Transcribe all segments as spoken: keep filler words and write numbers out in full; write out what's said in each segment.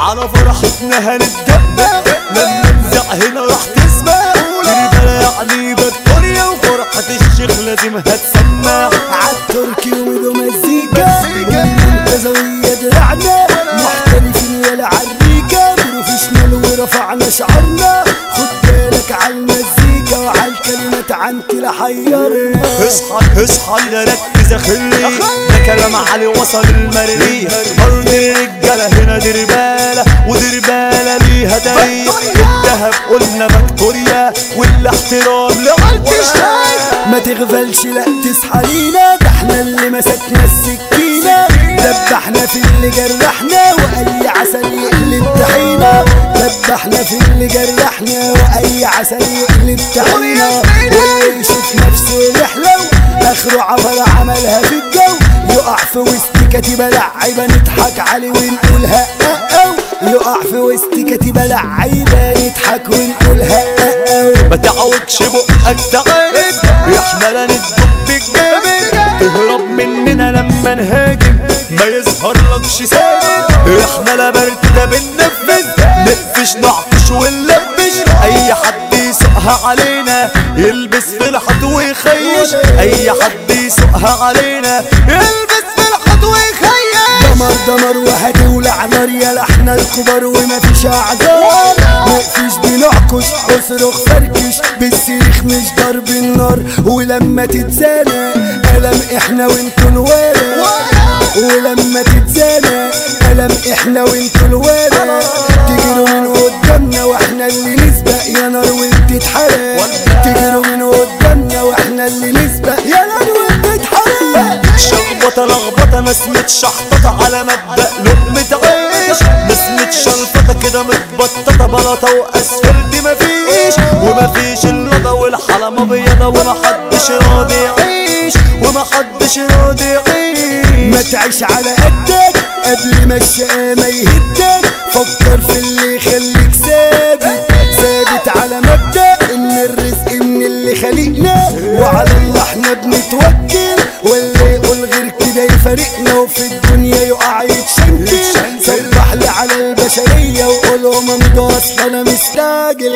على فرحتنا هنتجمع لما نزع هنا راح تسمع دربالة يعني فيكتوريا وفرحة الشيخ لازم هتسمع عالتركي وميدو مزيكا والمنتزوية درعنا محترفين ولا عالريكا بروفيشنال ورفعنا شعرنا خد بالك عالمزيكا وعالكلمات عنك لحيرنا اصحى اصحى يا ركز يا خلي ده كلام علي وصل المريخ ارض الرجاله هنا دربالة ودربالة ليها تاريخ الدهب قلنا فيكتوريا والاحترام لعالتشتاي ما تغفلش لا تصحى لينا ده احنا اللي مسكنا السكينة دبحنا في اللي جرحنا واي عسل يقلب طحينة دبحنا في اللي جرحنا واي عسل يقلب طحينة واللي يشوف نفسه يحلو اخره عبر عملها في الجو يقع في وسط كتيبة لعيبة نضحك عليه ونقولها أو يقع في وسط كتيبة لعيبة نضحك ونقولها أو ما تعوجش بقك تعاند احنا لا ندب الجامد تهرب مننا لما نهاجم ما يظهرلكش ساند احنا لا برد ده بننفذ نقفش نعطش ونلبش اي حد يسوقها علينا يلبس في الحط ويخيش اي حد يسوقها علينا يلبس في الحط ويخيش دمر دمر وهتولع نار يا احنا الكبار ومفيش اعذار مقفيش بنعكش اصرخ فركش بالسيخ مش ضرب النار ولما تتزانى قلم احنا وانتوا الولا ولما تتزانى قلم احنا وانتوا الولا تجروا من قدامنا واحنا اللي نسبق يا نار وانت تحرق تجروا من قدامنا واحنا اللي نسبق يا نار وانت تحرق شخبطة لخبطة ناس متشحططة على مبدأ لقمة عيش ناس متشلفطة كده متبططة بلاطة واسفلت مفيش ومفيش اللضا والحلمة بيضة ومحدش راضي يعيش ومحدش راضي يعيش ما تعيش على قدك قبل ما الشقامة يهدك فكر في اللي يخليك ثابت ثابت على مبدأ ان الرزق من اللي خلقنا وعلى الله احنا بنتوكل واللي يقول غير كده يفارقنا وفي الدنيا يقع يتشنكل صبح لي على البشرية وقولهم امضوا اصل انا مستعجل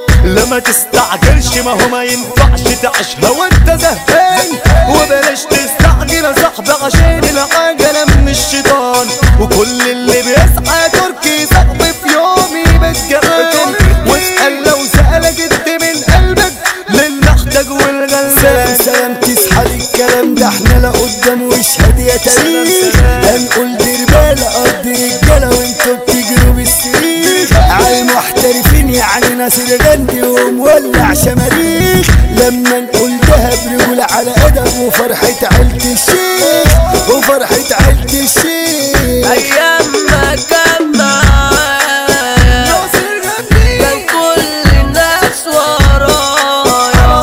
لما تستعجلش ما هو ما ينفعش تعيشها وانت زهقان وبلاش تستعجل يا صاحبي عشان العجلة من الشيطان وكل اللي بيسعى تركي صاحبي في يوم يبقى جبان واسأل لو سألك انت من قلبك للمحتاج والغلبان سلام سلام تصحى للكلام ده احنا لا قدام واشهد يا تاريخ هنقول دربالة ارض رجالة وانتوا بتجروا بالسرير عالمحترفين يعني ناصر غندي ومولع شماريخ لما نقول دهب رجول على ادب وفرحة عيلة الشيخ وفرحة عيلة الشيخ ايام ما كان معايا كان كل الناس ورايا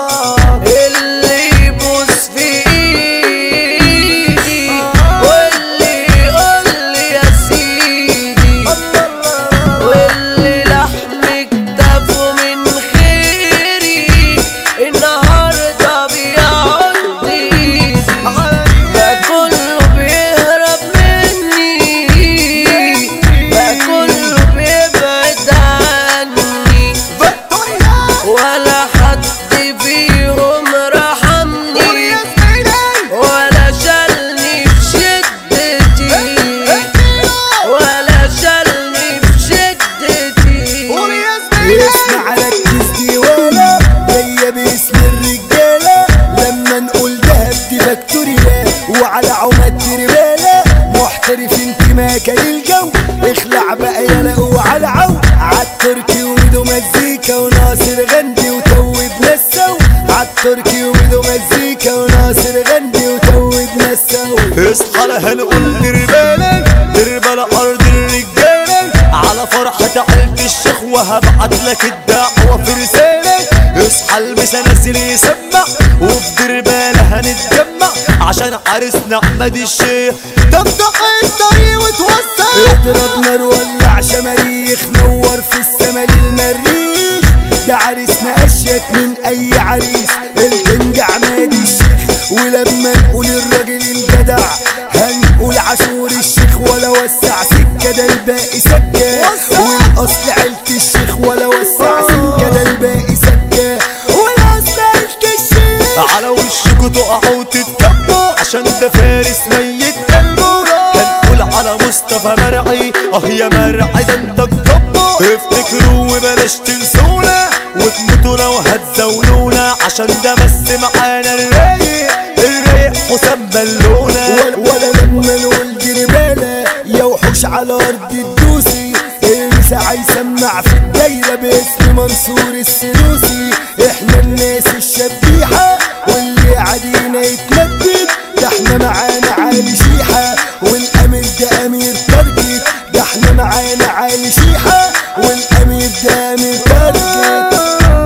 اللي يبوس في ايدي واللي يقول لي يا سيدي واللي لحم كتافه من خيري النهارده بيعض ايدي ده كله بيهرب مني ده كله بيبعد عني ولا حد فيهم رحمني ولا شالني في شدتي ولا شالني في شدتي اسمع ركز ديوانا جاية باسم الرجالة لما نقول دهب دي فيكتوريا وعلى عماد دربالة محترف انتماكا للجو اخلع بقى يلا وعلى عو عالتركي وميدو مزيكا وناصر غندي وتوبنا السو عالتركي وميدو مزيكا وناصر غندي وتوبنا السو اصحى لا هنقول دربالة دربالة ارض الرجالة على فرحة عيلة الشيخ وهبعت لك الدعوة في رسالة اصحى البس نازل يسمع وفي دربالة هنتجمع عشان عرسنا احمد الشيخ تفتح الطريق وتوسع اضرب نار ولع شماريخ نور في السما للمريخ ده عرسنا اشيك من اي عريس الكنج عماد الشيخ ولما نقول الراجل الجدع هنقول عاشور الشيخ ولا وسع سكة سكة ده الباقي سكة والاصل عيلة الشيخ ولا وسع سكة ده الباقي سكة والاصل عيلة الشيخ. على وشكوا تقعوا وتتكبوا عشان ده فارس ميت قلبه. هنقول على مصطفى مرعي اه يا مرعي ده انت تكبوا. افتكروا وبلاش تنسونا وتموتوا لو هتزولونا عشان ده بس معانا الرايق الرايق حسام بلونا. ولا لما نقول دي رمالة يا وحوش على ارض الدوسي المسا هيسمع في الدايرة باسم منصور السلوسي. احنا الناس الشبيحة واللي عادينا يتمدد ده احنا معانا عالي شيحة والامير ده امير تارجت. ده احنا معانا عالي شيحة والامير ده امير تارجت.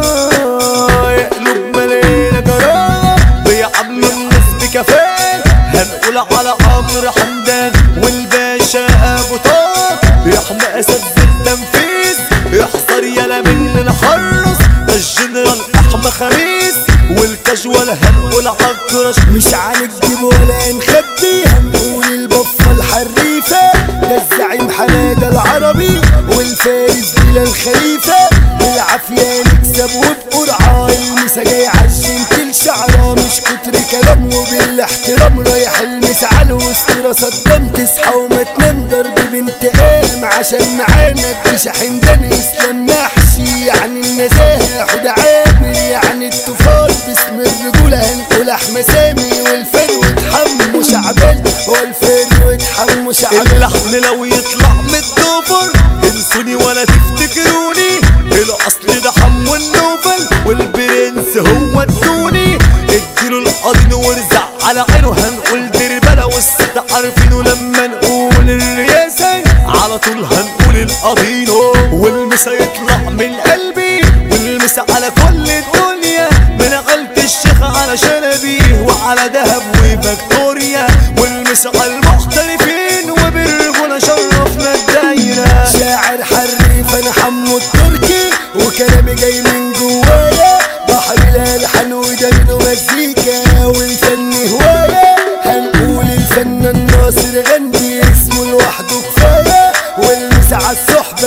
يقلب ملينا جرام بيعاملوا الناس بكفاءة. هنقول على عمرو حمدان والباشا ابو طه يحمى اسد التنفيذ. يحذر يلا مننا حرص ده الجنرال احمى خميس والكاجوال هنقول عكرش. مش هنكدب ولا نخبي هنقول البفة الحريفة ده الزعيم حمادة العربي والفارس بلا الخليفة. بالعافية نكسب وبقرعة المسا جاي عشان كل شعرة مش كتر كلام وبالاحترام. رايح المسا على الوسط صدام تصحى وما تنام ضرب بانتقام عشان معانا الدشا حمدان اسلام محشي يعني النزاهة حود عامر يعني الطفال باسم الرجولة. هنقول احمى سامي والفروة حمو شعبان والفروة حمو شعبان. اللحن لو يطلع من الدبر انسوني ولا تفتكروني. الاصل ده حمو النوبل والبرنس هو الدوني. اديله القضين وارزع على عينه. هنقول دربلة والست عارفينه لما نقول الرياسة على طول هنقول القضينو. والمسا يطلع من قلبي والمسا على كل الدنيا من عيلة الشيخ على شنبيه وعلى دهب وفاكتوريا. والمسا على المحترفين وبالرجولة شرفنا الدايرة. شاعر حريف انا حمو التركي وكلامي جاي من جوايا. بحر الالحان ودمه مزيكا والفن هواية. هنقول الفنان ناصر غندي اسمه لوحده كفاية والمسا على الصحبة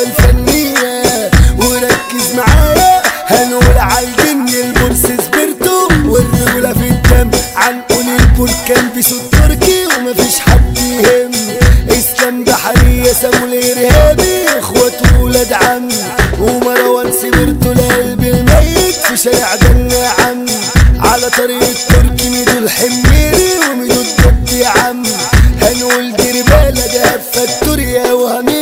الفنية وركز معايا. هنقول عالجن البورس سبرتو والرجولة في الدم. هنقول البركان بيسو التركي ومفيش حد يهم. اسلام بحرية سامو الارهابي اخوات ولاد عم ومروان سبرتو لقلب الميت في شارع ده النعم. على طريق التركي ميدو الحميري وميدو الضد يا عم. هنقول دير بالة ده فاكتوريا وهمي